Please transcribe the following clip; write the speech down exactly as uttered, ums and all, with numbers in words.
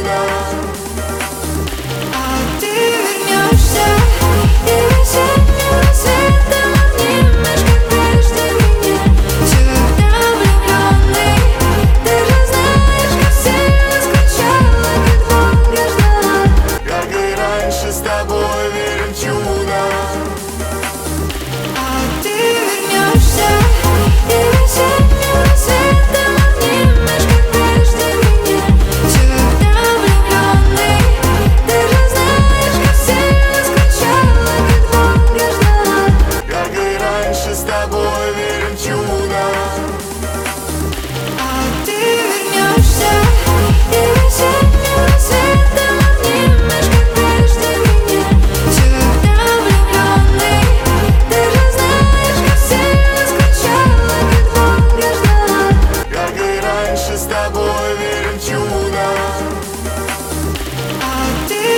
чудо. А ты вернешься, и весеннего света обнимешь, как прежде меня. Всегда влюбленный, ты же знаешь, как сильно скучала, как долго ждала. Как и раньше с тобой верим в чудо.